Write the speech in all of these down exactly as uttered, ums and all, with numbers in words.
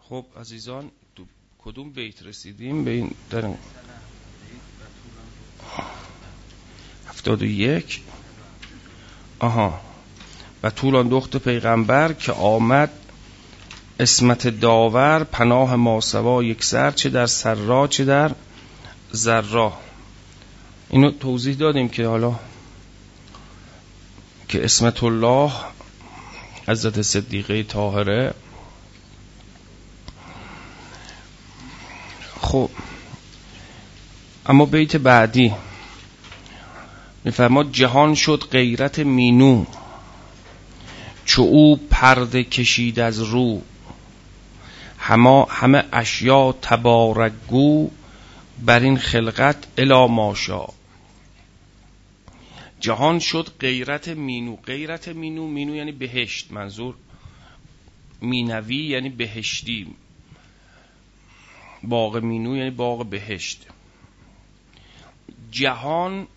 خب عزیزان تو کدوم بیت رسیدیم؟ به این در هفتاد و یک. آها. و طولان دخت پیغمبر که آمد اسمت داور، پناه ماسوا یک سر، چه در سرا چه در ذرا. اینو توضیح دادیم که حالا که اسمت الله حضرت صدیقه طاهره. خب اما بیت بعدی میفرماد جهان شد غیرت مینو، چو او پرده کشید از رو، همه همه اشیا تبارک گو، بر این خلقت الی ماشا. جهان شد غیرت مینو. غیرت مینو، مینو یعنی بهشت، منظور مینوی یعنی بهشتی، باغ مینو یعنی باغ بهشت. جهان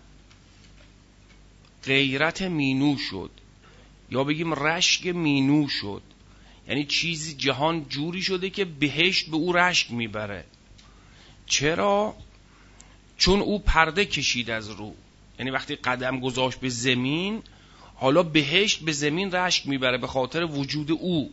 غیرت مینو شد، یا بگیم رشک مینو شد، یعنی چیزی جهان جوری شده که بهشت به او رشک میبره. چرا؟ چون او پرده کشید از رو، یعنی وقتی قدم گذاشت به زمین، حالا بهشت به زمین رشک میبره به خاطر وجود او.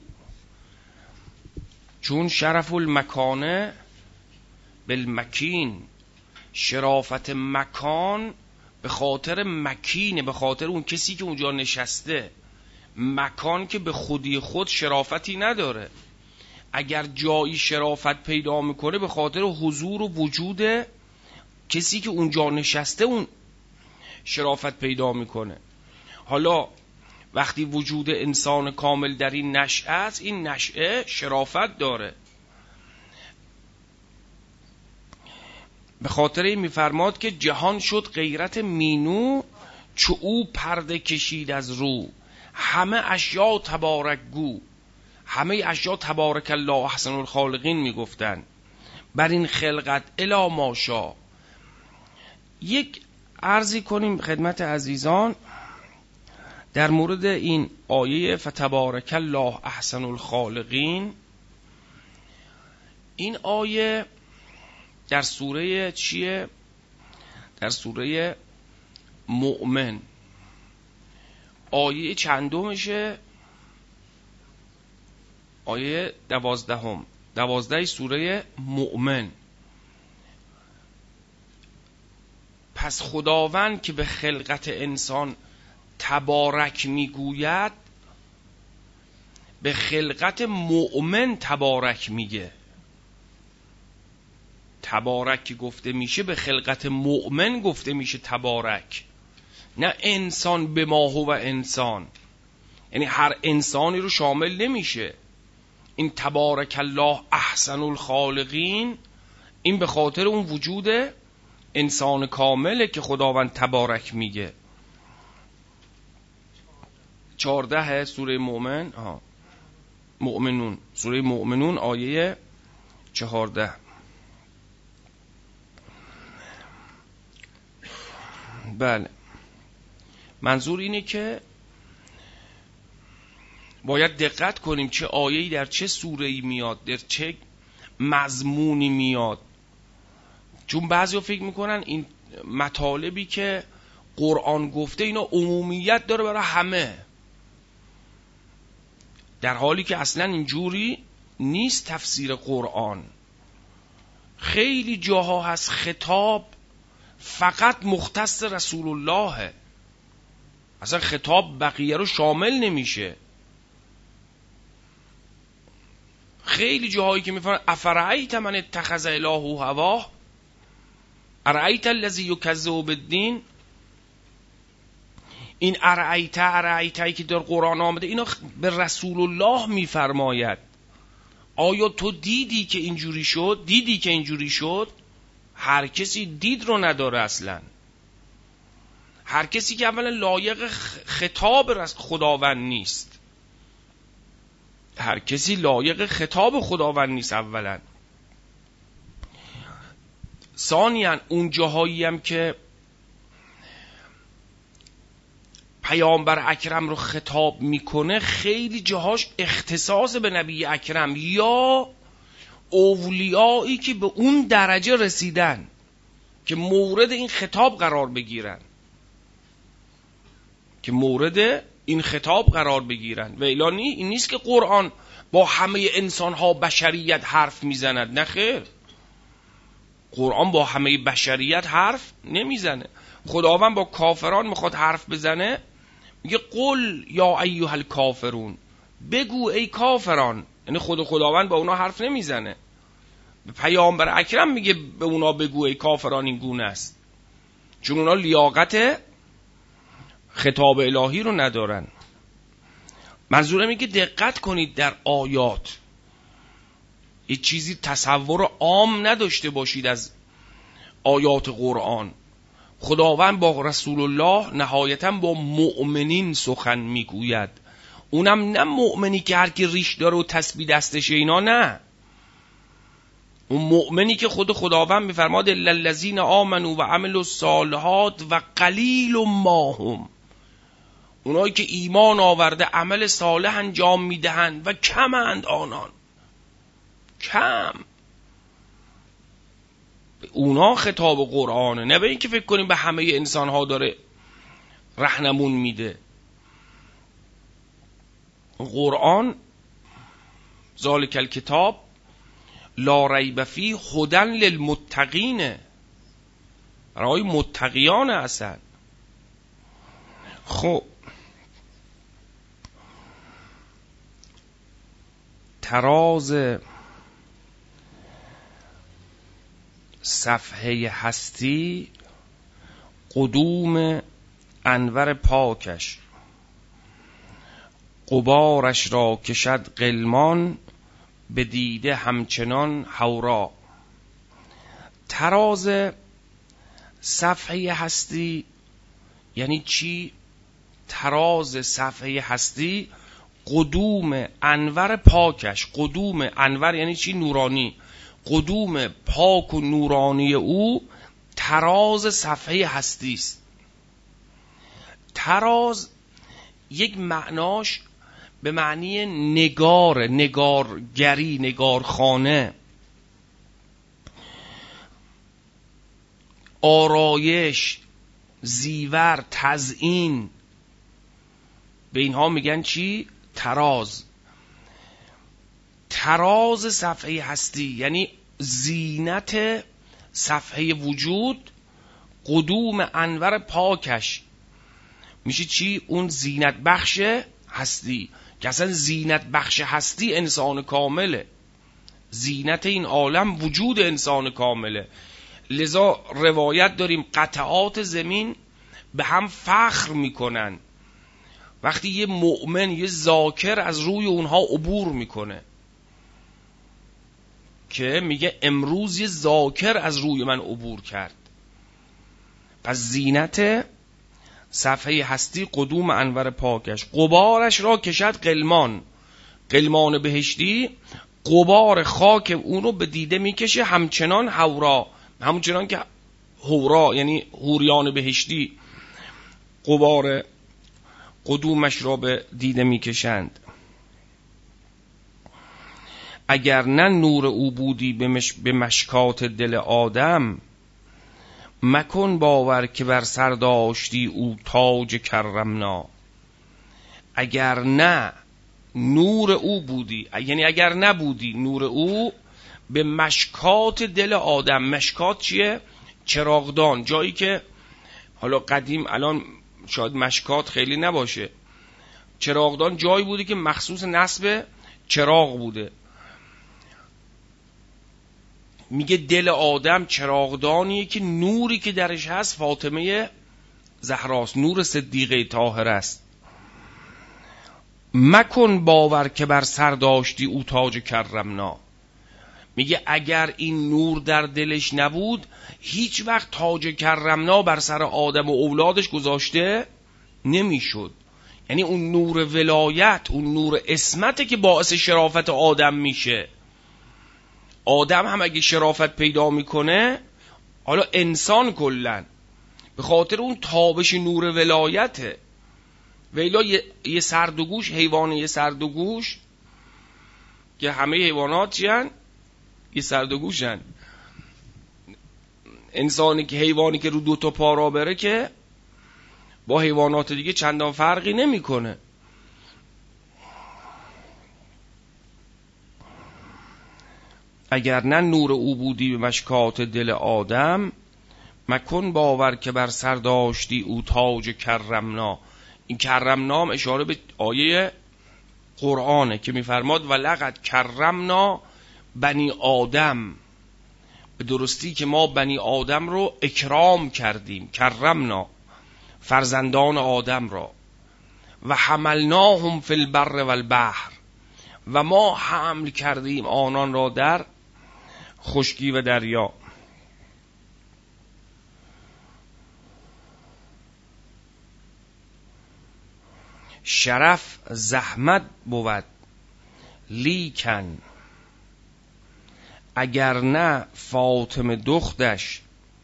چون شرف المکانه بالمکین، شرافت مکان به خاطر مکینه، به خاطر اون کسی که اونجا نشسته. مکان که به خودی خود شرافتی نداره، اگر جایی شرافت پیدا میکنه به خاطر حضور و وجود کسی که اونجا نشسته اون شرافت پیدا میکنه. حالا وقتی وجود انسان کامل در این نشأه است، این نشأه شرافت داره. به خاطر این میفرماد که جهان شد غیرت مینو، چو او پرده کشید از رو، همه اشیا تبارک گو. همه اشیا تبارک الله احسن الخالقین میگفتن، بر این خلقت الی ماشا. یک عرضی کنیم خدمت عزیزان در مورد این آیه فتبارک الله احسن الخالقین. این آیه در سوره چیه؟ در سوره مؤمن. آیه چندمشه؟ آیه دوازدهم، دوازده سوره مؤمن. پس خداوند که به خلقت انسان تبارک میگوید، به خلقت مؤمن تبارک میگه. تبارک که گفته میشه به خلقت مؤمن گفته میشه تبارک، نه انسان به ما هو انسان، یعنی هر انسانی رو شامل نمیشه. این تبارک الله احسن الخالقین، این به خاطر اون وجود انسان کامله که خداوند تبارک میگه. چهارده سوره مؤمن، آها مؤمنون، سوره مؤمنون آیه چهارده. بله، منظور اینه که باید دقت کنیم چه آیه‌ای در چه سوره‌ای میاد، در چه مضمونی میاد. چون بعضیا فکر میکنن این مطالبی که قرآن گفته اینا عمومیت داره برای همه، در حالی که اصلا اینجوری نیست. تفسیر قرآن خیلی جاها هست خطاب فقط مختص رسول الله، اصلا خطاب بقیه رو شامل نمیشه. خیلی جاهایی که میفرماید افرأیت من اتخذ الهه هواه، ارأیت الذی یکذب بالدین. این ارأیت ارأیتایی که در قرآن آمده اینا به رسول الله میفرماید. آیا تو دیدی که اینجوری شد؟ دیدی که اینجوری شد؟ هر کسی دید رو نداره اصلا. هر کسی که اولا لایق خطاب خداوند نیست، هر کسی لایق خطاب خداوند نیست اولا. ثانیاً اون جاهایی هم که پیامبر اکرم رو خطاب میکنه خیلی جاهاش اختصاص به نبی اکرم یا اولیایی که به اون درجه رسیدن که مورد این خطاب قرار بگیرن که مورد این خطاب قرار بگیرن و الا نی این نیست که قرآن با همه انسانها بشریت حرف میزند. نه خیر، قرآن با همه بشریت حرف نمیزنه. خداوند با کافران میخواد حرف بزنه میگه قل یا ایها الکافرون، بگو ای کافران. یعنی خود خداوند با اونا حرف نمیزنه، به پیامبر اکرم میگه به اونا بگو ای کافران این گونه است، چون اونا لیاقت خطاب الهی رو ندارن. منظورم اینه که دقت کنید در آیات یه چیزی تصور عام نداشته باشید از آیات قرآن. خداوند با رسول الله نهایتا با مؤمنین سخن میگوید، اونم نه مؤمنی که هر کی ریش داره و تسبیح دستش اینا، نه، اون مؤمنی که خود خداوند میفرماد الا الذین آمنوا و عملوا الصالحات و قلیل ما هم، اونایی که ایمان آورده عمل صالح انجام میدهند و کمند آنان، کم. اونا خطاب قرآنه، نه به این که فکر کنیم به همه انسان ها داره رهنمون میده. قرآن ذالک الکتاب لا ریب فیه هدی للمتقین، برای متقیان اصلا. خب تراز صفحه هستی قدوم انور پاکش، غبارش را کشد غلمان به دیده همچنان حورا. تراز صفحه هستی یعنی چی؟ تراز صفحه هستی قدوم انور پاکش. قدوم انور یعنی چی؟ نورانی. قدوم پاک و نورانی او تراز صفحه هستی است. تراز یک معناش به معنی نگار، نگارگری، نگارخانه، آرایش، زیور، تزیین، به اینها میگن چی؟ تراز. تراز صفحه هستی یعنی زینت صفحه وجود، قدوم انور پاکش میشه چی؟ اون زینت بخش هستی، که اصلا زینت بخش هستی انسان کامله، زینت این عالم وجود انسان کامله. لذا روایت داریم قطعات زمین به هم فخر میکنن وقتی یه مؤمن، یه ذاکر از روی اونها عبور میکنه، که میگه امروز یه ذاکر از روی من عبور کرد. پس زینت صفحه هستی قدوم انور پاکش، غبارش را کشد غلمان. غلمان بهشتی غبار خاک اون رو به دیده میکشه همچنان حورا، همچنان که حورا یعنی حوریان بهشتی غبار قدومش را به دیده میکشند. اگر نه نور او بودی به, مش... به مشکات دل آدم، مکن باور که بر سر داشتی او تاج کرمنا. اگر نه نور او بودی، یعنی اگر نبودی نور او به مشکات دل آدم. مشکات چیه؟ چراغدان، جایی که حالا قدیم الان شاید مشکات خیلی نباشه، چراغدان جایی بوده که مخصوص نصب چراغ بوده. میگه دل آدم چراغدانیه که نوری که درش هست فاطمه زهراست، نور صدیقه طاهره است. مکن باور که بر سر داشتی او تاج کرمنا. میگه اگر این نور در دلش نبود هیچ وقت تاج کرمنا بر سر آدم و اولادش گذاشته نمیشد. یعنی اون نور ولایت، اون نور عصمته که باعث شرافت آدم میشه. آدم هم اگه شرافت پیدا میکنه، حالا انسان کلن، به خاطر اون تابش نور ولایته. ویلا یه, یه سردوگوش، حیوان یه سردوگوش که همه حیوانات چیان؟ یه سردوگوشن. انسانی که حیوانی که رو دو تا پا را بره که با حیوانات دیگه چندان فرقی نمیکنه. اگر نه نور او بودی به مشکات دل آدم، مکن باور که بر سر داشتی او تاج کرمنا. این کرمنا هم اشاره به آیه قرآنه که میفرماد ولقد کرمنا بنی آدم، به درستی که ما بنی آدم رو اکرام کردیم. کرمنا فرزندان آدم را. و حملناهم فی البر والبحر، و ما حمل کردیم آنان را در خشکی و دریا. شرف زحمت بود لیکن، اگر نه فاطمه دختش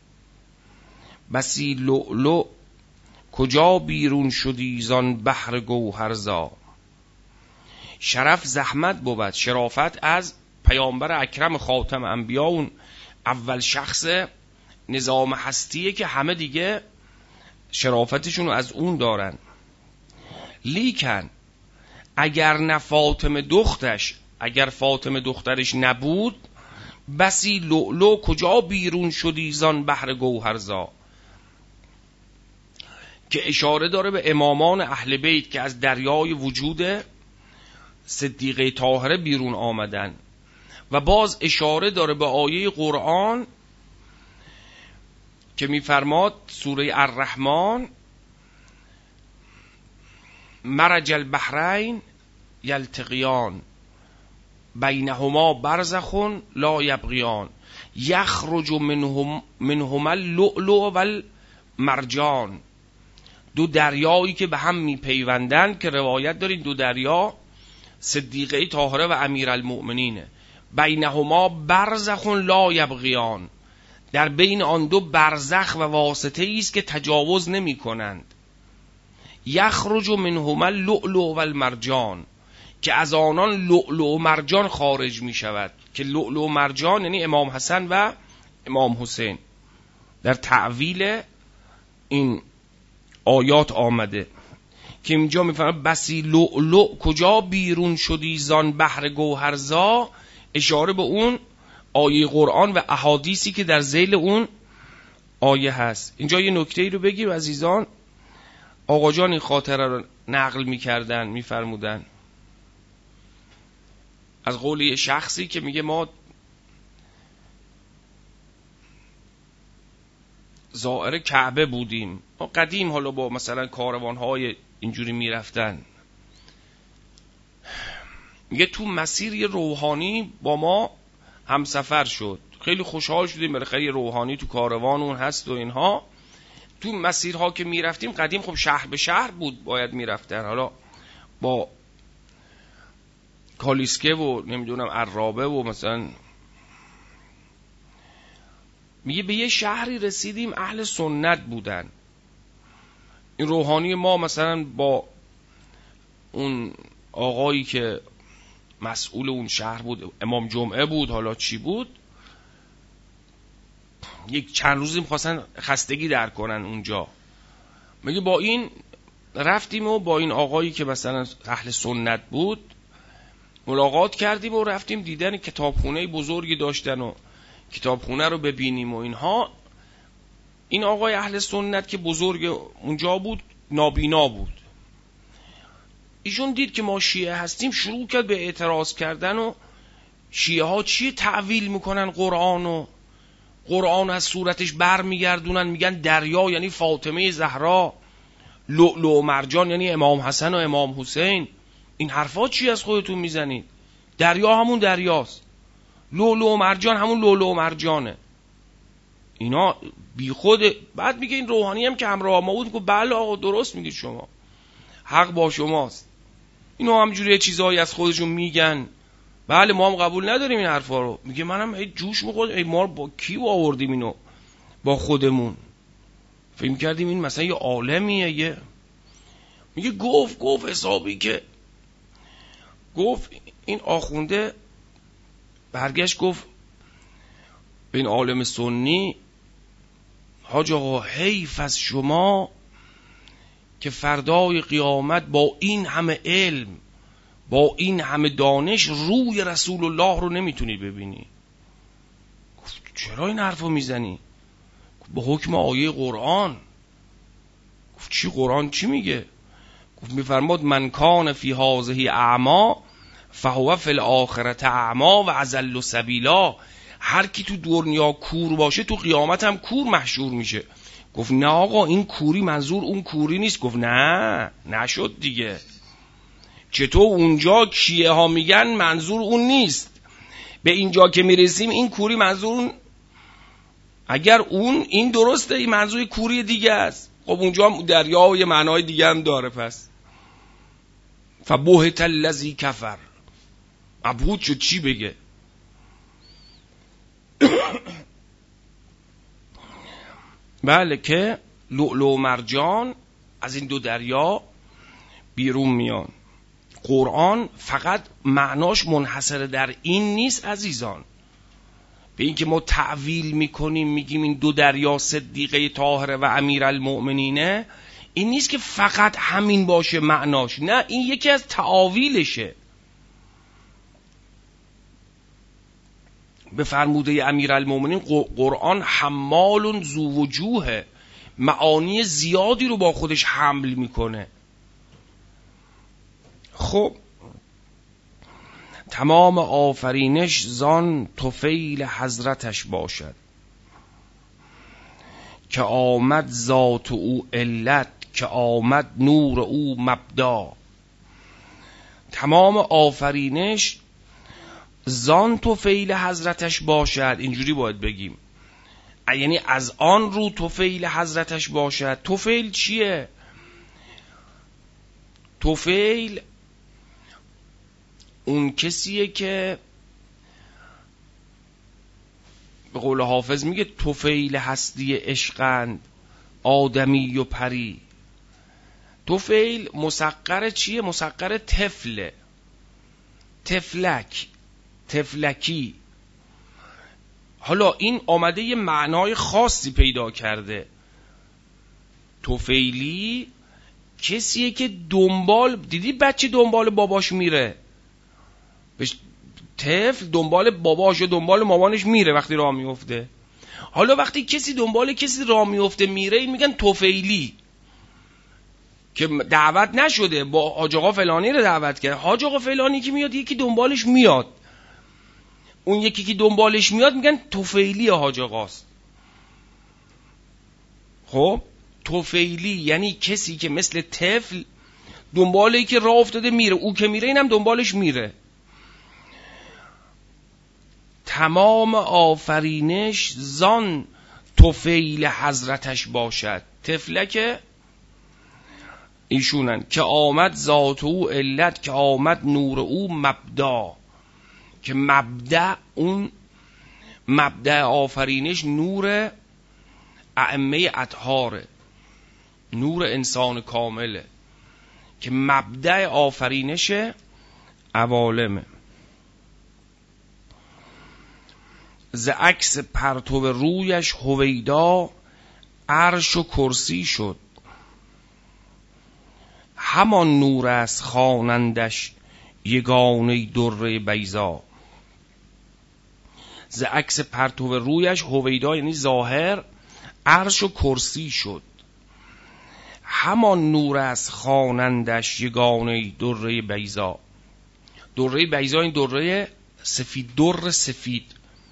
بسی لؤلؤ کجا بیرون شدی زان بحر گوهرزا. شرف زحمت بود. شرافت از پیامبر اکرم خاتم انبیا، اون اول شخص نظام هستیه که همه دیگه شرافتشون از اون دارن. لیکن اگر نه فاطمه دختش، اگر فاطمه دخترش نبود، بسی لؤلؤ کجا بیرون شدی زان بحر گوهرزا، که اشاره داره به امامان اهل بیت که از دریای وجود صدیقه طاهره بیرون آمدن. و باز اشاره داره به آیه قرآن که میفرماد سوره الرحمن مرج البحرین یلتقیان بینهما برزخ لا یبغیان یخرج منهم منهما اللؤلؤ والمرجان. دو دریایی که به هم میپیوندن، که روایت دارین دو دریا صدیقه طاهره و امیرالمؤمنینه. بینهما برزخ لا یبغیان، در بین آن دو برزخ و واسطه است که تجاوز نمی کنند. یخرج منهما اللؤلؤ والمرجان، که از آنان لؤلؤ و مرجان خارج می شود، که لؤلؤ و مرجان یعنی امام حسن و امام حسین. در تعویل این آیات آمده که اینجا میفرماید بسی لؤلؤ کجا بیرون شدی زان بحر گوهرزا، اشاره به اون آیه قرآن و احادیثی که در ذیل اون آیه هست. اینجا یه نکته ای رو بگیر عزیزان. آقا جان این خاطره رو نقل میکردن، میفرمودن از قول یه شخصی که میگه ما زائر کعبه بودیم، ما قدیم حالا با مثلا کاروانهای اینجوری میرفتن، میگه تو مسیر یه روحانی با ما همسفر شد، خیلی خوشحال شدیم بالاخره یه روحانی تو کاروان اون هست و اینها. تو مسیرها که میرفتیم قدیم خب شهر به شهر بود باید میرفتن، حالا با کالیسکه و نمیدونم عرابه و مثلا، میگه به یه شهری رسیدیم اهل سنت بودن. این روحانی ما مثلا با اون آقایی که مسئول اون شهر بود، امام جمعه بود حالا چی بود، یک چند روزی می‌خواستن خستگی در کنن اونجا. میگه با این رفتیم و با این آقایی که مثلا اهل سنت بود ملاقات کردیم و رفتیم دیدن کتابخونه بزرگی داشتن و کتابخونه رو ببینیم و اینها. این آقای اهل سنت که بزرگ اونجا بود نابینا بود. ایشون دید که ما شیعه هستیم، شروع کرد به اعتراض کردن و شیعه ها چی تعویل میکنن قرآن و قرآن از صورتش بر میگردونن، میگن دریا یعنی فاطمه زهرا، لؤلؤ و مرجان یعنی امام حسن و امام حسین. این حرفا چی از خودتون میزنید؟ دریا همون دریاست، لؤلؤ و مرجان همون لؤلؤ و مرجانه. اینا بی خود. بعد میگه این روحانی هم که همراه ما بود، بله آقا درست میگید شما، حق با شماست. اینا همجوری چیزایی از خودشون میگن، بله ما هم قبول نداریم این حرفا رو. میگه منم ای جوش میخورد، ای ما با کی آوردیم اینو؟ با خودمون فکر کردیم این مثلا یه عالمیه. یه میگه گفت گفت حسابی که گفت. این آخونده برگشت گفت به این عالم سنی حاج آقا حیف از شما که فردای قیامت با این همه علم با این همه دانش روی رسول الله رو نمیتونی ببینی. گفت چرا این حرف رو میزنی؟ به حکم آیه قرآن. گفت چی قرآن چی میگه؟ گفت میفرماد من کان فی هذه اعما فهو فی الاخرة اعما و اضل سبیلا. هر کی تو دنیا کور باشه تو قیامت هم کور محشور میشه. گفت نه آقا این کوری منظور اون کوری نیست. گفت نه نشد دیگه. چطور اونجا کیه ها میگن منظور اون نیست، به اینجا که میرسیم این کوری منظور اون. اگر اون این درسته این منظور کوری دیگه است. خب اونجا هم دریا و یه معنای دیگه هم داره. پس فبهت الذی کفر. مبهوت شد چی بگه. بله که لؤلؤ و مرجان از این دو دریا بیرون میان. قرآن فقط معناش منحصر در این نیست عزیزان. به این که ما تعویل میکنیم میگیم این دو دریا صدیقه طاهره و امیرالمؤمنینه، این نیست که فقط همین باشه معناش. نه، این یکی از تعاویلشه. به فرموده امیرالمؤمنین قرآن حمال ذو وجوه، معانی زیادی رو با خودش حمل میکنه. خب تمام آفرینش زان طفیل حضرتش باشد که آمد ذات او علت، که آمد نور او مبدا. تمام آفرینش زان طفیل حضرتش باشد. اینجوری باید بگیم، یعنی از آن رو طفیل حضرتش باشد. طفیل چیه؟ طفیل اون کسیه که به قول حافظ میگه طفیل هستی عشقند آدمی و پری. طفیل مسقر چیه؟ مسقر طفله، طفلک، طفلکی. حالا این آمده یه معنای خاصی پیدا کرده. طفیلی کسیه که دنبال، دیدی بچه دنبال باباش میره، طفل دنبال باباش و دنبال مامانش میره وقتی راه میفته. حالا وقتی کسی دنبال کسی راه میفته میره، این میگن طفیلی، که دعوت نشده، با حاج آقا فلانی رو دعوت کرد. حاج آقا فلانی که میاد یکی دنبالش میاد، اون یکی که دنبالش میاد میگن طفیلی حاج آقاست. خب طفیلی یعنی کسی که مثل طفل دنبالی که راه افتاده میره، او که میره اینم دنبالش میره. تمام آفرینش زان طفیل حضرتش باشد. طفلک ایشونن که آمد ذات او علت، که آمد نور او مبدا. که مبدأ، اون مبدأ آفرینش نور ائمه اطهاره، نور انسان کامله، که مبدأ آفرینش عوالمه. ز عکس پرتو رویش هویدا عرش و کرسی شد. همان نور است خوانندش یگانه در بیضا. ز عکس پرتو رویش هویدا یعنی ظاهر، عرش و کرسی شد. همان نور است خوانندش یگانه در بیضا. در بیضا این در سفید، در سفید.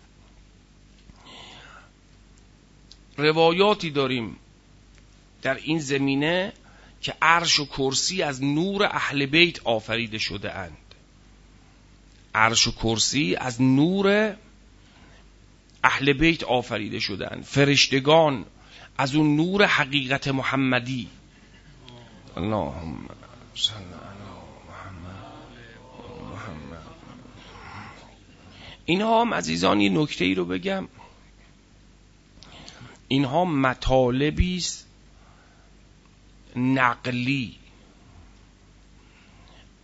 روایاتی داریم در این زمینه که عرش و کرسی از نور اهل بیت آفریده شده اند. عرش و کرسی از نور اهل بیت آفریده شده اند. فرشتگان از اون نور حقیقت محمدی. اللهم صل علی محمد. اینها هم عزیزان یه نکته ای رو بگم، اینها مطالبی است نقلی،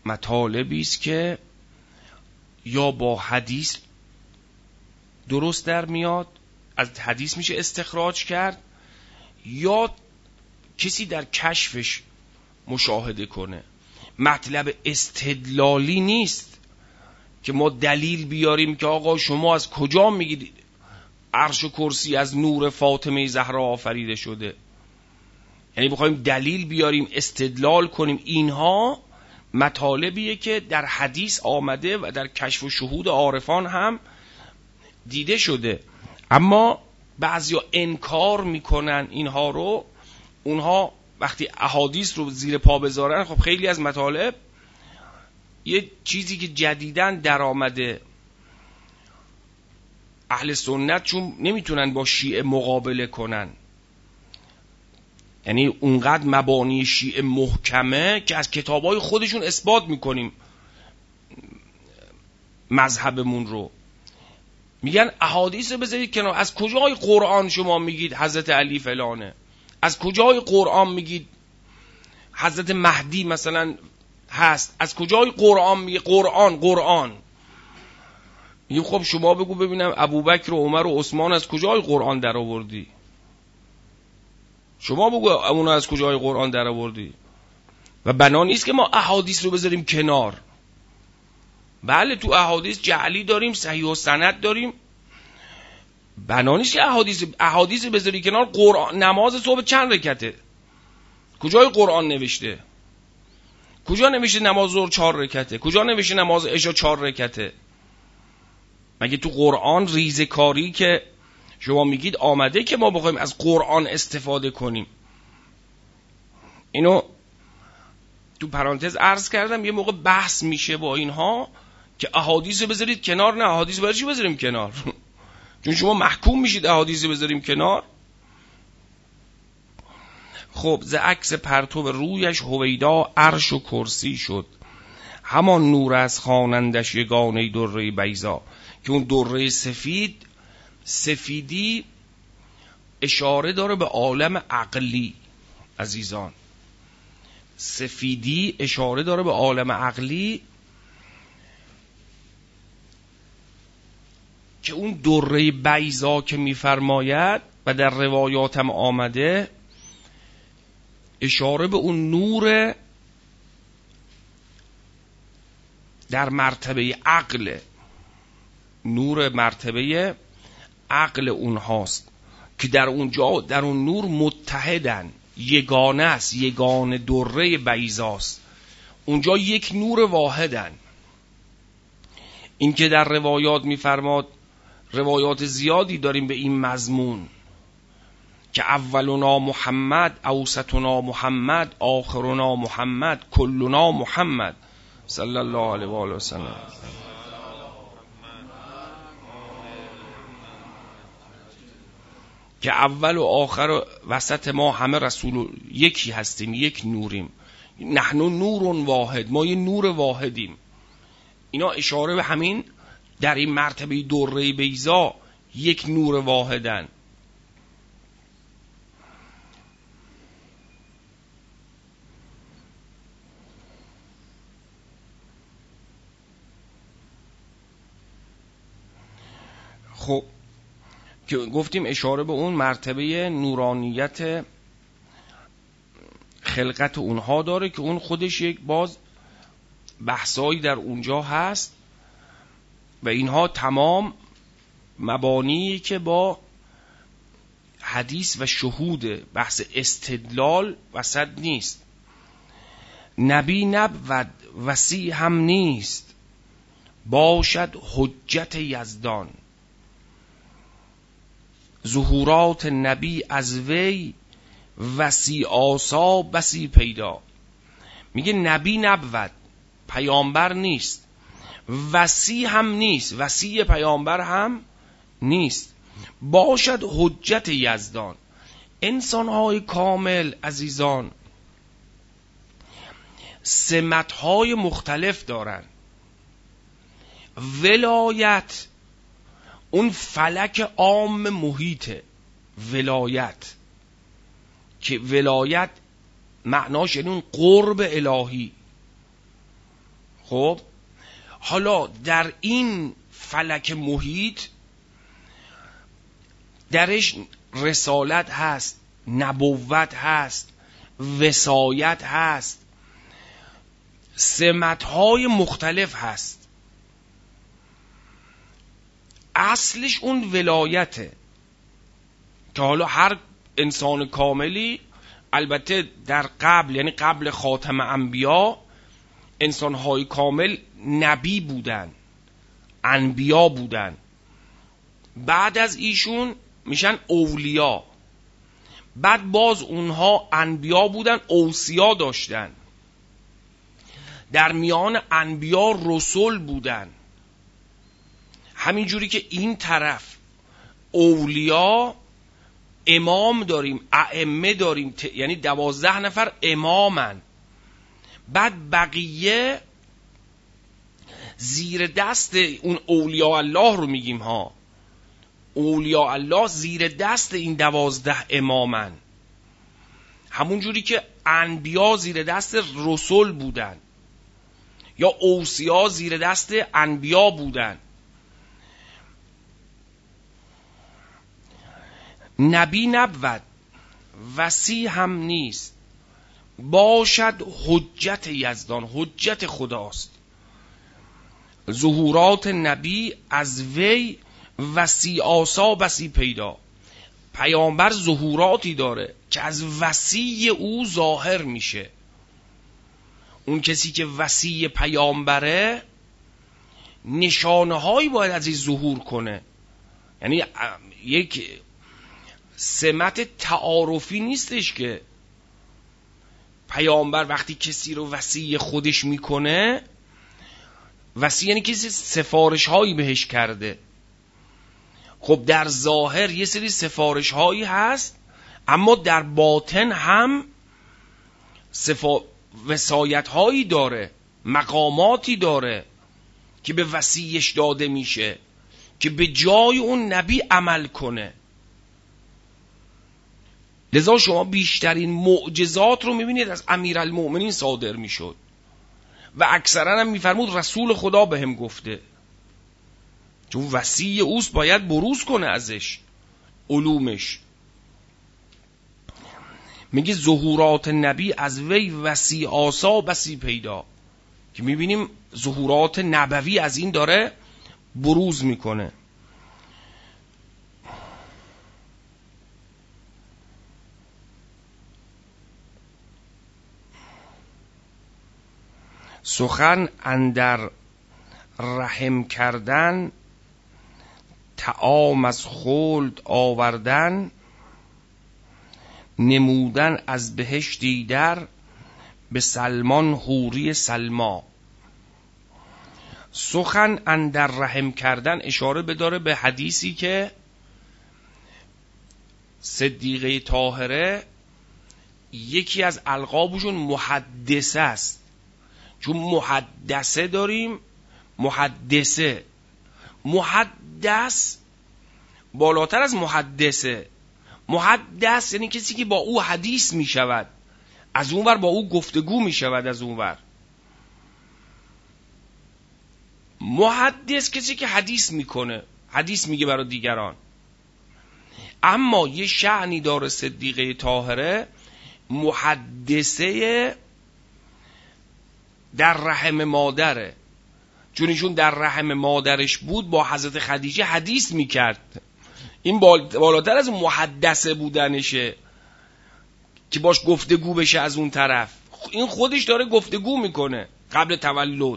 مطالبی است که یا با حدیث درست در میاد، از حدیث میشه استخراج کرد، یا کسی در کشفش مشاهده کنه. مطلب استدلالی نیست که ما دلیل بیاریم که آقا شما از کجا میگید عرش و کرسی از نور فاطمه زهرا آفریده شده. یعنی بخوایم دلیل بیاریم، استدلال کنیم. اینها مطالبیه که در حدیث آمده و در کشف و شهود عارفان هم دیده شده، اما بعضیا انکار میکنن اینها رو. اونها وقتی احادیث رو زیر پا بذارن، خب خیلی از مطالب یه چیزی که جدیداً در آمده، اهل سنت چون نمیتونن با شیعه مقابله کنن، یعنی اونقدر مبانی شیعه محکمه که از کتابای خودشون اثبات میکنیم مذهبمون رو. میگن احادیث رو بذارید کنار. از کجای قرآن شما میگید حضرت علی فلانه؟ از کجای قرآن میگید حضرت مهدی مثلا هست؟ از کجای قرآن میگه قرآن قرآن؟ میگه خب شما بگو ببینم ابوبکر و عمر و عثمان از کجای قرآن در آوردی؟ شما بگو اونو از کجای قرآن در آوردی؟ و بنا نیست که ما احادیث رو بذاریم کنار. بله تو احادیث جعلی داریم، صحیح و سند داریم. بنا نیست که احادیث احادیث بذاری کنار. قرآن نماز صبح چند رکعته؟ کجای قرآن نوشته؟ کجا نوشته نماز ظهر چهار رکعته؟ کجا نوشته نماز عشا چهار رکعته؟ مگه تو قرآن ریزکاری که شما میگید آمده که ما بخوایم از قرآن استفاده کنیم؟ اینو تو پرانتز عرض کردم. یه موقع بحث میشه با اینها که احادیث رو بذارید کنار. نه، احادیث برای چی بذاریم کنار؟ چون شما محکوم میشید احادیث رو بذاریم کنار. خب ز عکس پرتو رویش هویدا عرش و کرسی شد، همان نور از خوانندش یگانه دره بیضا. که اون دره سفید، سفیدی اشاره داره به عالم عقلی عزیزان. سفیدی اشاره داره به عالم عقلی که اون دره بیضا که میفرماید و در روایات هم آمده اشاره به اون نور در مرتبه عقل، نور مرتبه عقل اونهاست که در اونجا در اون نور متحدن، یگانه است، یگانه دره بیضاست. اونجا یک نور واحدن. این که در روایات میفرماد، روایات زیادی داریم به این مضمون که اولنا محمد، اوسطنا محمد، آخرنا محمد، کلنا محمد صلی الله علیه و آله و سلم. که اول و آخر و وسط ما همه رسول یکی هستیم، یک نوریم. نحن نور واحد، ما یه نور واحدیم. اینا اشاره به همین در این مرتبه دره بیضا یک نور واحدن. خب که گفتیم اشاره به اون مرتبه نورانیت خلقت اونها داره که اون خودش یک باز بحثایی در اونجا هست و اینها تمام مبانی که با حدیث و شهود، بحث استدلال وسط نیست. نبی نبود وصی هم نیست، باشد حجت یزدان. ظهورات نبی از وی وصی آسا بسی پیدا. میگه نبی نبود، پیامبر نیست، وصی هم نیست، وصی پیامبر هم نیست، باشد حجت یزدان. انسانهای کامل عزیزان سمتهای مختلف دارن. ولایت اون فلک عام محیط ولایت، که ولایت معناش یعنی اون قرب الهی. خب حالا در این فلک محیط درش رسالت هست، نبوت هست، وصایت هست، سمت‌های مختلف هست. اصلش اون ولایته که حالا هر انسان کاملی، البته در قبل یعنی قبل خاتم انبیا، انسان‌های کامل نبی بودن، انبیا بودن، بعد از ایشون میشن اولیا، بعد باز اونها انبیا بودن، اوصیا داشتن، در میان انبیا رسول بودن. همینجوری که این طرف اولیا امام داریم، ائمه داریم، ت... یعنی دوازده نفر امامن، بعد بقیه زیر دست اون اولیاء الله رو میگیم ها، اولیاء الله زیر دست این دوازده امامن، همون جوری که انبیا زیر دست رسول بودن یا اوصیا زیر دست انبیا بودن. نبی نبود، وصی هم نیست، باشد حجت یزدان، حجت خداست. ظهورات نبی از وی وصی آسا بسی پیدا. پیامبر ظهوراتی داره که از وصی او ظاهر میشه. اون کسی که وصی پیامبره نشانه هایی باید از این ظهور کنه، یعنی یک سمت تعارفی نیستش که پیامبر وقتی کسی رو وصی خودش میکنه، وصی یعنی کسی سفارش هایی بهش کرده. خب در ظاهر یه سری سفارش هایی هست، اما در باطن هم سفا... وصایت هایی داره، مقاماتی داره که به وصیش داده میشه که به جای اون نبی عمل کنه. لذا شما بیشترین معجزات رو میبینید از امیرالمؤمنین صادر میشد و اکثرا هم میفرمود رسول خدا به هم گفته، چون وصی اوست باید بروز کنه ازش علومش. میگه ظهورات نبی از وی وصی آسا بسی پیدا، که میبینیم ظهورات نبوی از این داره بروز میکنه. سخن اندر رحم کردن، طعام از خلد آوردن، نمودن از بهشتی در به سلمان حوری سلما. سخن اندر رحم کردن اشاره بداره به حدیثی که صدیقه طاهره یکی از القابشون محدثه است، چون محدثه داریم، محدثه، محدث بالاتر از محدثه. محدث یعنی کسی که با او حدیث می شود، از اون ور با او گفتگو می شود از اون ور. محدث کسی که حدیث میکنه، حدیث میگه برای دیگران. اما یه شأنی داره صدیقه طاهره، محدثه در رحم مادره، چون ایشون در رحم مادرش بود با حضرت خدیجه حدیث میکرد. این بالاتر از محدثه بودنشه که باش گفتگو بشه از اون طرف. این خودش داره گفتگو میکنه قبل تولد.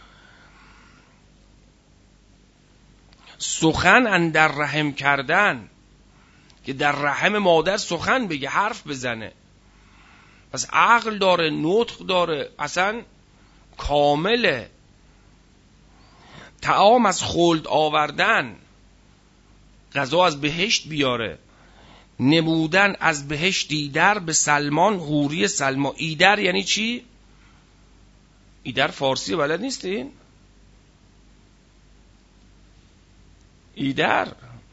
سخن اندر رحم کردن، که در رحم مادر سخن بگه، حرف بزنه. پس عقل داره، نطق داره، اصلا کامله. طعام از خلد آوردن، غذا از بهشت بیاره. نمودن از بهشت ایدر به سلمان حوری سلما. ایدر یعنی چی؟ ایدر فارسی بلد نیستین؟ ایدر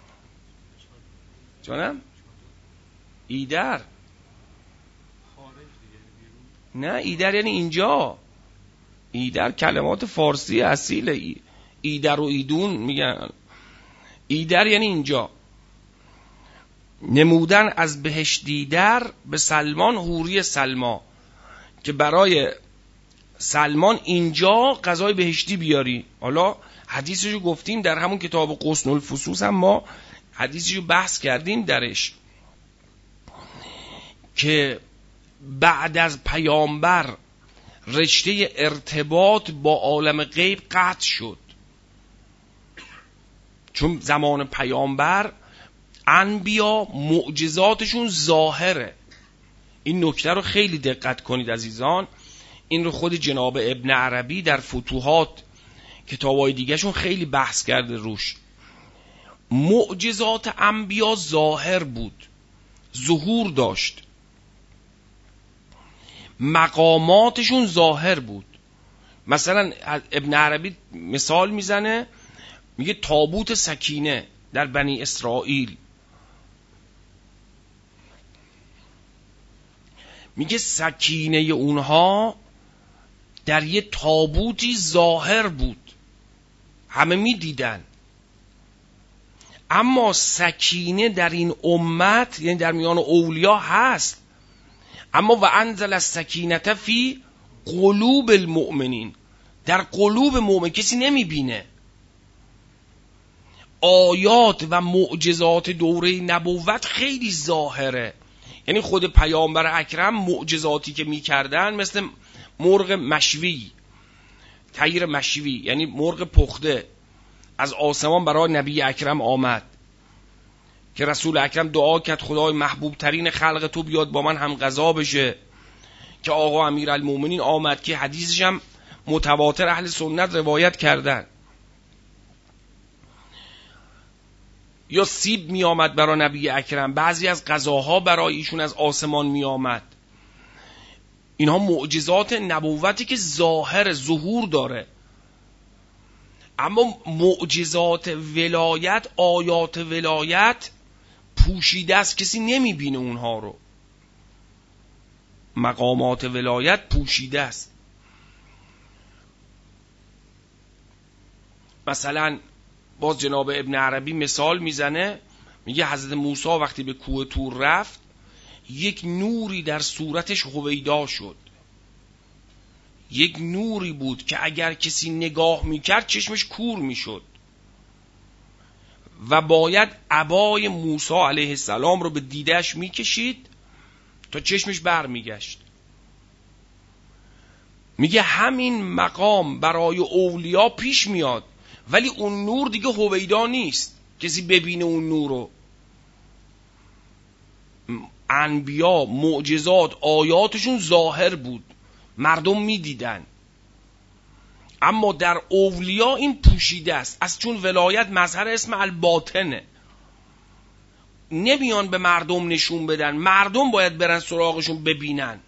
جانم؟ ایدر نه، ایدر یعنی اینجا. ایدر کلمات فارسی اصیل ای. ایدر و ایدون میگن. ایدر یعنی اینجا نمودن از بهشتی در به سلمان حوری سلما، که برای سلمان اینجا غذای بهشتی بیاری. حالا حدیثشو گفتیم در همون کتاب غصن الفصوص، هم ما حدیثشو بحث کردیم درش که بعد از پیامبر رشته ارتباط با عالم غیب قطع شد، چون زمان پیامبر انبیا معجزاتشون ظاهره. این نکته رو خیلی دقت کنید عزیزان، این رو خود جناب ابن عربی در فتوحات کتابای دیگه شون خیلی بحث کرده روش. معجزات انبیا ظاهر بود، ظهور داشت، مقاماتشون ظاهر بود. مثلا ابن عربی مثال میزنه، میگه تابوت سکینه در بنی اسرائیل، میگه سکینه اونها در یه تابوتی ظاهر بود، همه میدیدن، اما سکینه در این امت یعنی در میان اولیا هست، اما و انزل السکینه فی قلوب المؤمنین، در قلوب مؤمن کسی نمیبینه. آیات و معجزات دوره نبوت خیلی ظاهره، یعنی خود پیامبر اکرم معجزاتی که میکردن مثل مرغ مشوی، طیر مشوی یعنی مرغ پخته از آسمان برای نبی اکرم آمد که رسول اکرم دعا کرد خدای محبوب ترین خلق تو بیاد با من هم غذا بشه، که آقا امیرالمومنین آمد که حدیثش هم متواتر اهل سنت روایت کردن. یا سیب می آمد برای نبی اکرم، بعضی از غذاها برای ایشون از آسمان می آمد. اینها معجزات نبوتی که ظاهر ظهور داره، اما معجزات ولایت، آیات ولایت پوشیده است، کسی نمی بینه اونها رو. مقامات ولایت پوشیده است. مثلا باز جناب ابن عربی مثال میزنه، میگه حضرت موسی وقتی به کوه طور رفت یک نوری در صورتش هویدا شد، یک نوری بود که اگر کسی نگاه میکرد چشمش کور میشد و باید عبای موسی علیه السلام رو به دیدهش میکشید تا چشمش بر میگشت. میگه همین مقام برای اولیا پیش میاد، ولی اون نور دیگه هویدا نیست کسی ببینه اون نور رو. انبیا معجزات آیاتشون ظاهر بود، مردم میدیدن، اما در اولیا این پوشیده است. از چون ولایت مظهر اسم الباطنه، نمیان به مردم نشون بدن، مردم باید برن سراغشون ببینن.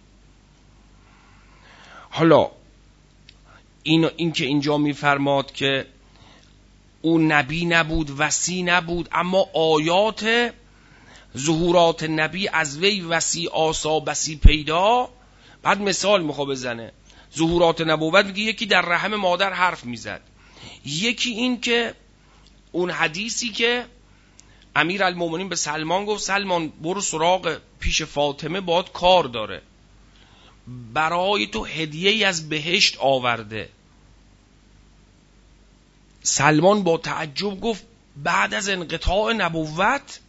حالا این, این که اینجا میفرماد که اون نبی نبود، وصی نبود، اما آیات ظهورات نبی از وی وصی آسا بسی پیدا. بعد مثال میخوا بزنه. ظهورات نبوت میگه یکی در رحم مادر حرف میزد، یکی این که اون حدیثی که امیر المومنین به سلمان گفت سلمان برو سراغ پیش فاطمه باد کار داره، برای تو هدیه از بهشت آورده. سلمان با تعجب گفت بعد از انقطاع نبوت،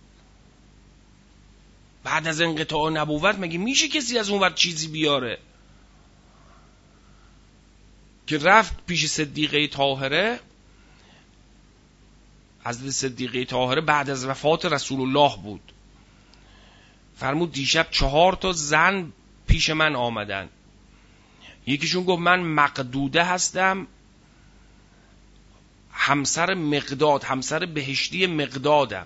بعد از انقطاع نبوت مگه میشه کسی از اون وقت چیزی بیاره؟ که رفت پیش صدیقه طاهره. حضرت صدیقه طاهره بعد از وفات رسول الله بود. فرمود دیشب چهار تا زن پیش من آمدن، یکیشون گفت من مقدوده هستم، همسر مقداد، همسر بهشتی مقدادم.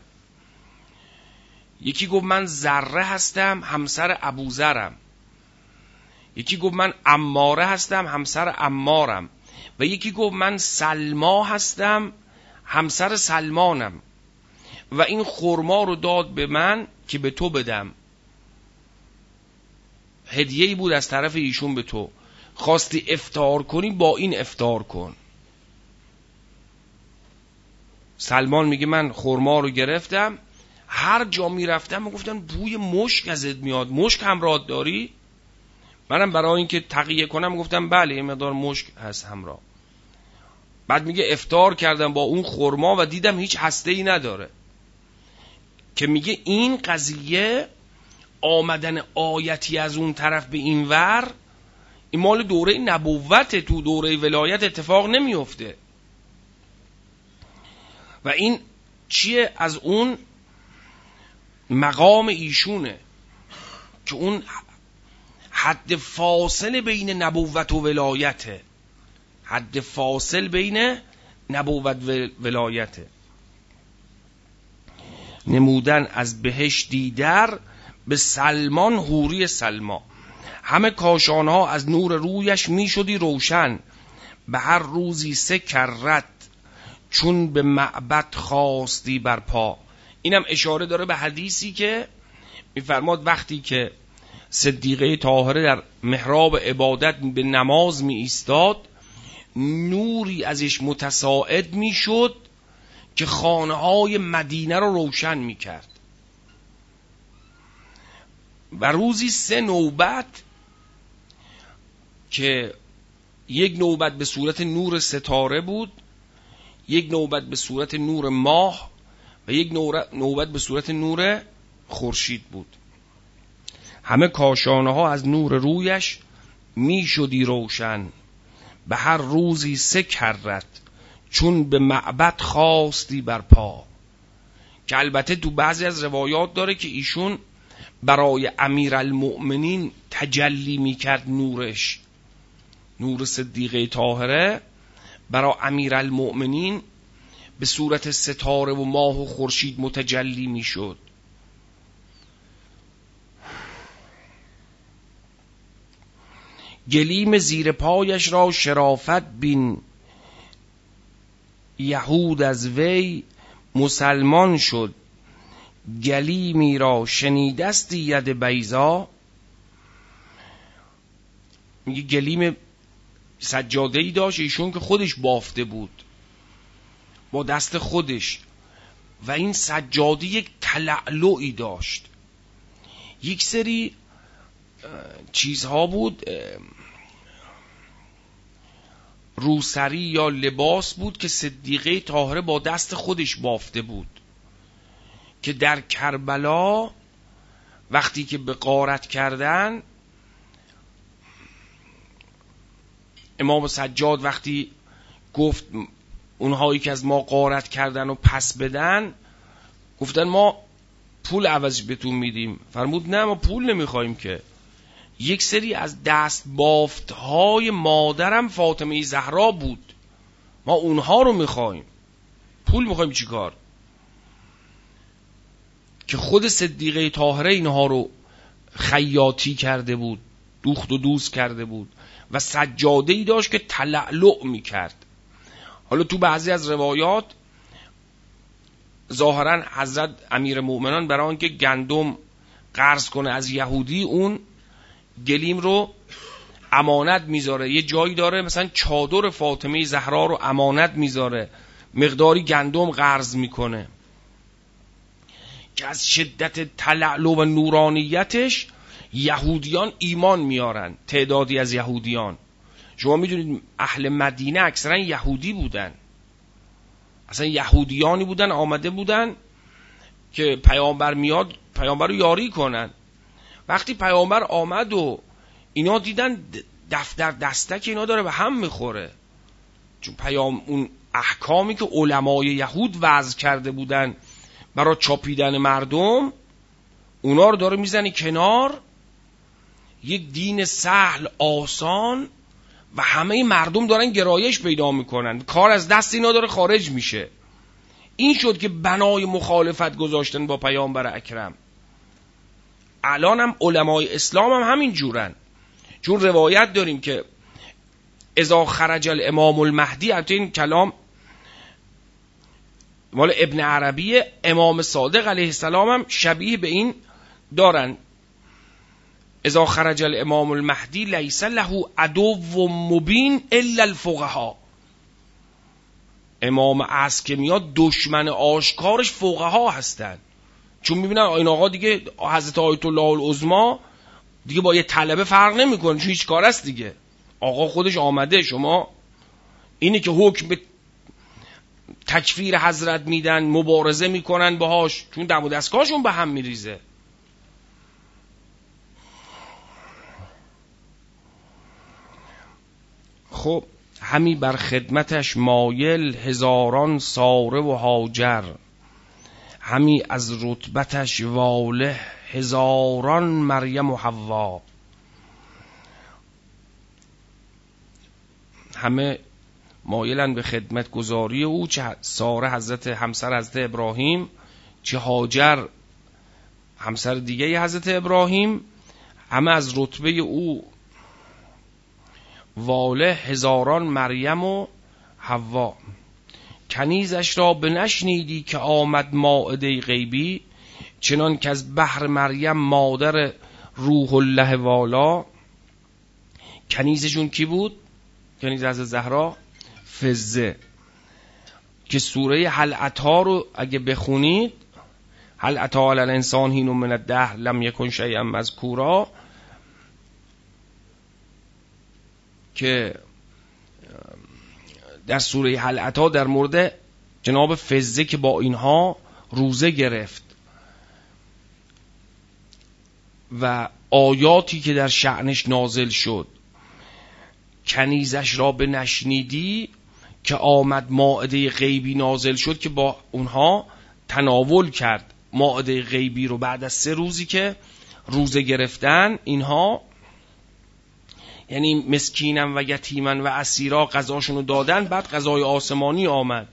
یکی گفت من ذره هستم، همسر ابوذرم. یکی گفت من عماره هستم، همسر عمارم. و یکی گفت من سلما هستم، همسر سلمانم. و این خرما رو داد به من که به تو بدم، هدیه‌ای بود از طرف ایشون به تو. خواستی افطار کنی با این افطار کن. سلمان میگه من خرما رو گرفتم، هر جا میرفتم میگفتن بوی مشک ازت میاد، مشک همراه داری؟ منم برای اینکه تقیه کنم گفتم بله یه مقدار مشک هست همراه. بعد میگه افطار کردم با اون خرما و دیدم هیچ هسته‌ای نداره. که میگه این قضیه آمدن آیتی از اون طرف به این ور، این مال دوره نبوت، تو دوره ولایت اتفاق نمیفته. و این چیه؟ از اون مقام ایشونه که اون حد فاصل بین نبوت و ولایته، حد فاصل بین نبوت و ولایته. نمودن از بهشت دیدر به سلمان حوری سلما، همه کاشانها از نور رویش می شدی روشن، به هر روزی سه کرت چون به معبد خواستی برپا. اینم اشاره داره به حدیثی که میفرماد وقتی که صدیقه طاهره در محراب عبادت به نماز می ایستاد، نوری ازش متصاعد می شد که خانه های مدینه رو روشن می کرد. و روزی سه نوبت که یک نوبت به صورت نور ستاره بود، یک نوبت به صورت نور ماه و یک نوبت به صورت نور خورشید بود. همه کاشانه ها از نور رویش می شدی روشن، به هر روزی سه کرت چون به معبد خواستی برپا. که البته تو بعضی از روایات داره که ایشون برای امیرالمؤمنین تجلی می کرد، نورش، نور صدیقه طاهره برای امیرالمؤمنین به صورت ستاره و ماه و خورشید متجلی می شد. گلیم زیر پایش را شرافت بین، یهود از وی مسلمان شد، گلیمی را شنیدستی ید بیضا. میگه گلیم سجاده‌ای داشت ایشون که خودش بافته بود با دست خودش، و این سجاده یک تلألؤی داشت، یک سری چیزها بود، روسری یا لباس بود که صدیقه طاهره با دست خودش بافته بود، که در کربلا وقتی که به غارت کردن، امام سجاد وقتی گفت اونهایی که از ما غارت کردن و پس بدن، گفتن ما پول عوضش بهتون میدیم. فرمود نه ما پول نمیخوایم، که یک سری از دست بافتهای مادرم فاطمه زهرا بود، ما اونها رو میخوایم، پول میخوایم چی کار؟ که خود صدیقه طاهره اینها رو خیاطی کرده بود، دوخت و دوز کرده بود و سجاده‌ای داشت که تلألؤ میکرد. حالا تو بعضی از روایات ظاهرا حضرت امیر مومنان برای آنکه گندم قرض کنه از یهودی، اون گلیم رو امانت میذاره، یه جایی داره مثلا چادر فاطمه زهرا رو امانت میذاره، مقداری گندم قرض میکنه، که از شدت تلألؤ و نورانیتش یهودیان ایمان میارن. تعدادی از یهودیان، شما میدونید اهل مدینه اکثرا یهودی بودن، اصلا یهودیانی بودن آمده بودن که پیامبر میاد پیامبر رو یاری کنن. وقتی پیامبر آمد و اینا دیدن دفتر دستک اینا داره به هم میخوره، چون پیام اون احکامی که علمای یهود وضع کرده بودن برای چاپیدن مردم، اونا رو داره میزنی کنار، یک دین سهل آسان، و همه مردم دارن گرایش پیدا میکنن، کار از دست اینا داره خارج میشه. این شد که بنای مخالفت گذاشتن با پیامبر اکرم. الان هم علمای اسلام هم همین جورن، چون روایت داریم که اذا خرج الامام المهدی، البته این کلام مال ابن عربیه، امام صادق علیه السلام هم شبیه به این دارن. اذا خرج الامام المهدی لیس له عدو مبین الا الفقها. امام عصر که میاد دشمن آشکارش فقها هستن، چون میبینن این آقا دیگه حضرت آیت الله العظما دیگه با یه طلبه فرق نمیکنه، چون هیچ کار است دیگه، آقا خودش آمده، شما اینی که حکم به تکفیر حضرت میدن، مبارزه میکنن باهاش، چون دم و دستگاهشون به هم میریزه. خب همی بر خدمتش مایل هزاران ساره و هاجر، همی از رتبتش واله هزاران مریم و حوا. همه مایلن به خدمت گذاری او، چه ساره حضرت همسر حضرت ابراهیم، چه هاجر همسر دیگه حضرت ابراهیم، همه از رتبه او واله هزاران مریم و حوا. کنیزش را بنشنیدی که آمد مائده غیبی، چنان که از بحر مریم مادر روح الله والا. کنیزشون کی بود؟ کنیز حضرت زهرا فزه، که سوره هل اتی رو اگه بخونید، هل اتی علی الانسان حین من الدهر لم یکن شیئا مذکورا، که در سوره هل اتی در مورد جناب فزه که با اینها روزه گرفت و آیاتی که در شأنش نازل شد، کنیزش را بنشنیدی که آمد مائده غیبی نازل شد که با اونها تناول کرد مائده غیبی رو. بعد از سه روزی که روزه گرفتن اینها، یعنی مسکینم و یتیمن و اسیرا غذاشونو دادن، بعد غذای آسمانی آمد.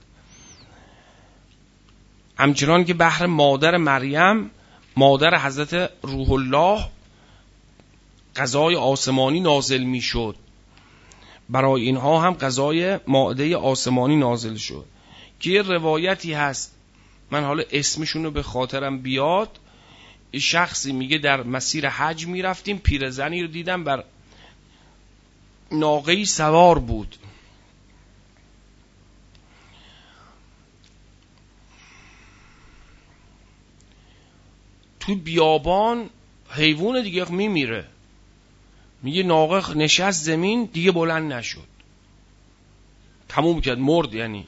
همچنان که بحر مادر مریم مادر حضرت روح الله غذای آسمانی نازل می شد، برای اینها هم غذای مائده آسمانی نازل شد. که یه روایتی هست، من حالا اسمشونو به خاطرم بیاد، شخصی میگه در مسیر حج میرفتیم، پیرزنی رو دیدم بر ناقه‌ای سوار بود، تو بیابان حیوان دیگه میمیره، میگه ناقه نشست زمین دیگه بلند نشد، تموم کرد، مرد. یعنی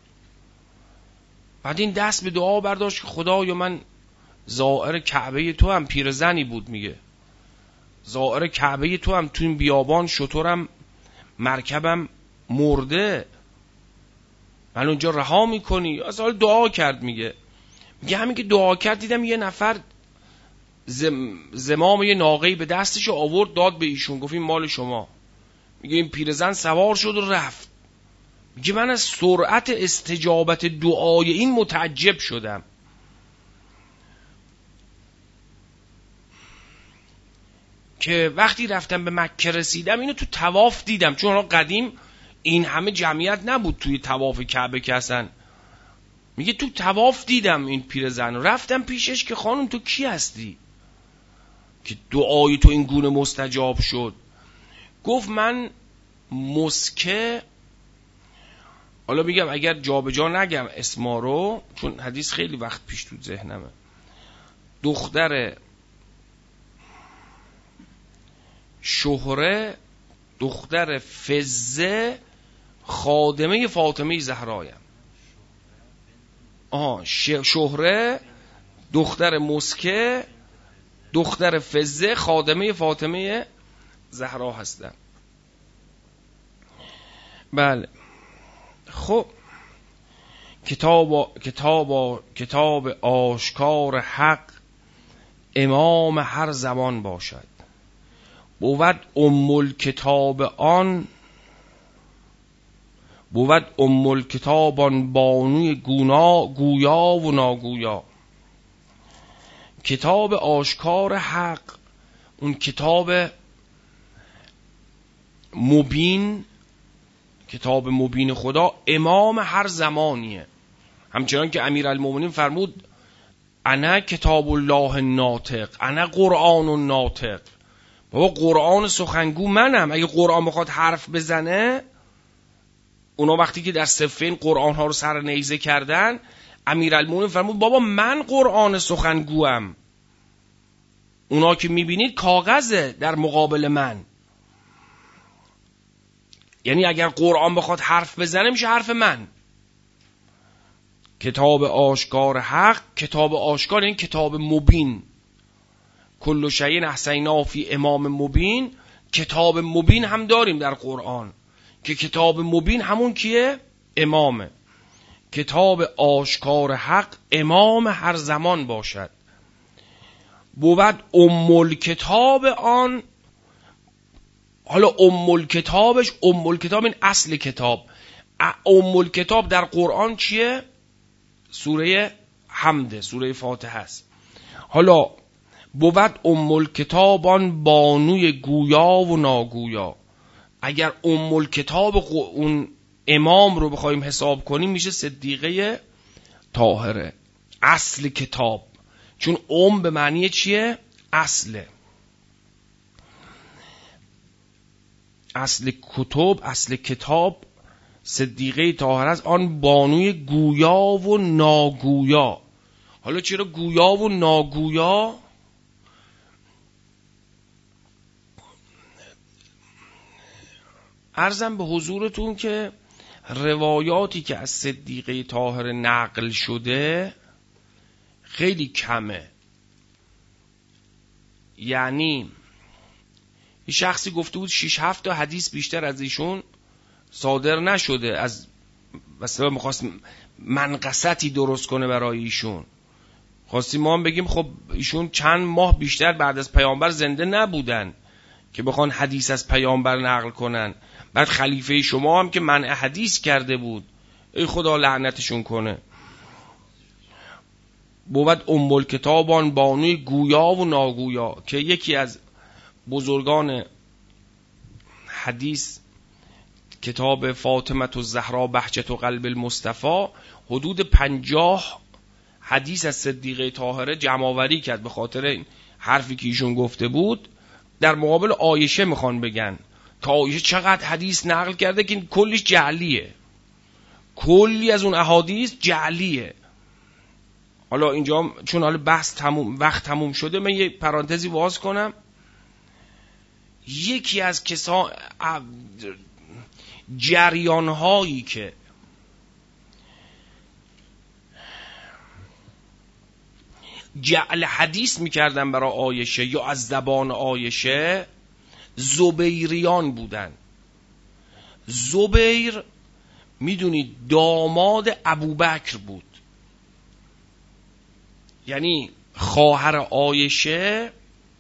بعد این دست به دعا برداشت که خدایا من زائر کعبه تو هم، پیرزنی بود میگه، زائر کعبه تو هم، تو این بیابان شترم مرکبم مرده، من اونجا رها میکنی؟ اصلا دعا کرد. میگه میگه همین که دعا کرد دیدم یه نفر زم زمام یه ناقه‌ای به دستش آورد داد به ایشون، گفت این مال شما. میگه این پیرزن سوار شد و رفت. میگه من از سرعت استجابت دعای این متعجب شدم. که وقتی رفتم به مکه رسیدم اینو تو طواف دیدم، چون را قدیم این همه جمعیت نبود توی طواف کعبه که اصلا. میگه تو طواف دیدم این پیرزن، رفتم پیشش که خانم تو کی هستی که دعای تو این گونه مستجاب شد؟ گفت من مسکه، حالا میگم اگر جا به جا نگم اسما رو، چون حدیث خیلی وقت پیش تو ذهنمه، دختر شهره دختر فزه خادمه فاطمه زهرایم. آها شهره دختر مسکه دختر فزه خادمه فاطمه زهرا هستن. بله. خب کتاب کتاب کتاب آشکار حق امام هر زمان باشد، بود ام الکتاب آن بود ام الکتاب آن بانوی گونا گویا و ناگویا. کتاب آشکار حق، اون کتاب مبین، کتاب مبین خدا امام هر زمانیه. همچنان که امیرالمومنین فرمود انا کتاب الله الناطق، انا قرآن الناطق، بابا قرآن سخنگو منم. اگه قرآن بخواد حرف بزنه، اونا وقتی که در صفین قرآن ها رو سر نیزه کردن، امیرالمومنین فرمود بابا من قرآن سخنگوام، اونا که میبینید کاغذه در مقابل من. یعنی اگر قرآن بخواد حرف بزنه میشه حرف من. کتاب آشکار حق، کتاب آشکار این کتاب مبین، کل شیء احصیناه فی امام مبین. کتاب مبین هم داریم در قرآن که کتاب مبین همون کیه؟ امامه. کتاب آشکار حق امام هر زمان باشد. بود ام الکتاب آن. حالا ام الکتابش، ام الکتاب این اصل کتاب. ام الکتاب در قرآن چیه؟ سوره حمد، سوره فاتحه است. حالا بود ام الکتاب آن بانوی گویا و ناگویا. اگر ام الکتاب اون امام رو بخوایم حساب کنیم میشه صدیقه طاهره، اصل کتاب. چون ام به معنی چیه؟ اصله. اصل کتب، اصل کتاب صدیقه طاهره است، آن بانوی گویا و ناگویا. حالا چرا گویا و ناگویا؟ عرضم به حضورتون که روایاتی که از صدیقه طاهره نقل شده خیلی کمه. یعنی یه شخصی گفته بود شش هفت تا حدیث بیشتر از ایشون صادر نشده، از مثلا میخواست منقصتی درست کنه برای ایشون. خواستیم ما هم بگیم خب ایشون چند ماه بیشتر بعد از پیامبر زنده نبودن که بخوان حدیث از پیامبر نقل کنن. بعد خلیفه شما هم که منع حدیث کرده بود، ای خدا لعنتشون کنه. بود ام الکتابان بانوی گویا و ناگویا، که یکی از بزرگان حدیث کتاب فاطمه الزهرا بهجت قلب المصطفی حدود پنجاه حدیث از صدیقه طاهره جمع آوری کرد به خاطر این حرفی که ایشون گفته بود. در مقابل عایشه میخوان بگن که عایشه چقدر حدیث نقل کرده که کلیش جعلیه، کلی از اون احادیث جعلیه. حالا اینجا چون حالا بحث تموم، وقت تموم شده، من یه پرانتزی باز کنم. یکی از کسان جریان هایی که جعل حدیث میکردن برای عایشه یا از زبان عایشه، زبیریان بودن. زبیر میدونید داماد ابوبکر بود، یعنی خواهر عایشه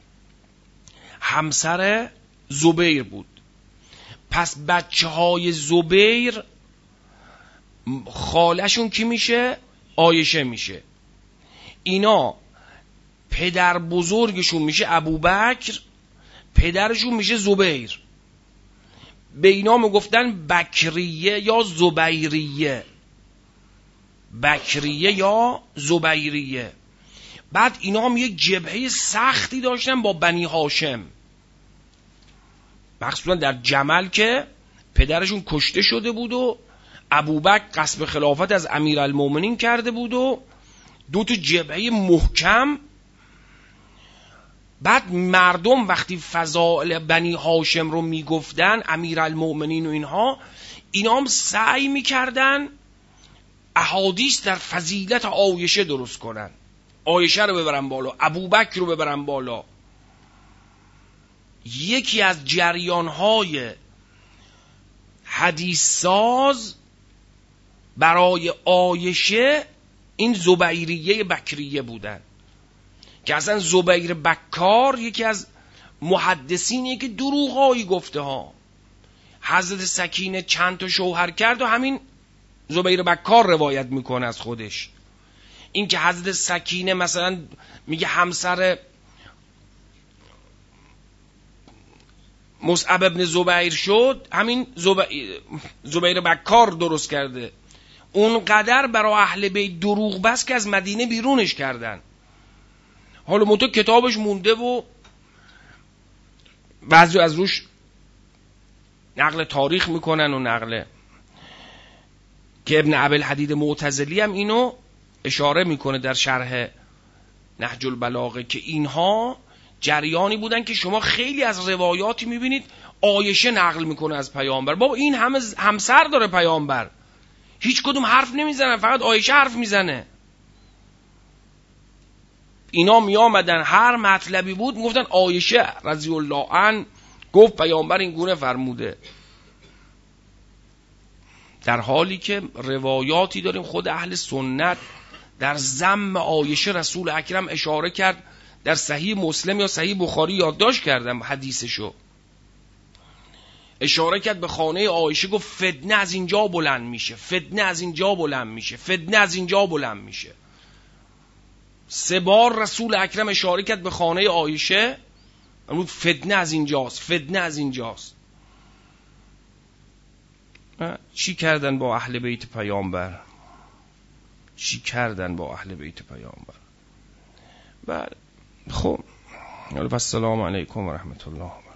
همسر زبیر بود. پس بچه های زبیر خالشون کی میشه؟ عایشه میشه. اینا پدر بزرگشون میشه ابوبکر، پدرشون میشه زبیر. به اینا میگفتن بکریه یا زبیریه، بکریه یا زبیریه. بعد اینا هم یک جبهه سختی داشتن با بنی هاشم، مخصوصا در جمل که پدرشون کشته شده بود و ابوبکر غصب خلافت از امیرالمومنین کرده بود و دو تا جبهه محکم. بعد مردم وقتی فضائل بنی هاشم رو میگفتن، امیرالمومنین و اینها، اینا هم سعی میکردن احادیث در فضیلت عایشه درست کنن، عایشه رو ببرن بالا، ابوبکر رو ببرن بالا. یکی از جریان‌های حدیث ساز برای عایشه این زبیریه بکریه بودن که اصلا زبیر بکار یکی از محدثینیه که دروغایی گفته ها. حضرت سکینه چند تا شوهر کرد و همین زبیر بکار روایت میکنه از خودش. این که حضرت سکینه مثلا میگه همسر مصعب ابن زبیر شد، همین زبیر بکار درست کرده. اونقدر برای اهل بیت دروغ بس که از مدینه بیرونش کردن. حالا منتها کتابش مونده و بعضی از روش نقل تاریخ میکنن و نقل که ابن ابوالحدید معتزلی هم اینو اشاره میکنه در شرح نهج البلاغه که اینها جریانی بودن که شما خیلی از روایاتی میبینید عایشه نقل میکنه از پیامبر. بابا این همه همسر داره پیامبر، هیچ کدوم حرف نمیزنن، فقط عایشه حرف میزنه. اینا می آمدن هر مطلبی بود میگفتن عایشه رضی الله عنها گفت پیامبر این گونه فرموده، در حالی که روایاتی داریم خود اهل سنت در ذم عایشه رسول اکرم اشاره کرد، در صحیح مسلم یا صحیح بخاری یادداشت کردم حدیثشو، اشاره کرد به خانه عایشه، گفت فتنه از اینجا بلند میشه، فتنه از اینجا بلند میشه، فتنه از اینجا بلند میشه. سه بار رسول اکرم اشاره کرد به خانه عایشه، امروز فتنه از اینجاست، فتنه از اینجاست. چی کردن با اهل بیت پیامبر؟ چی کردن با اهل بیت پیامبر؟ بله خب، السلام علیکم و رحمت الله.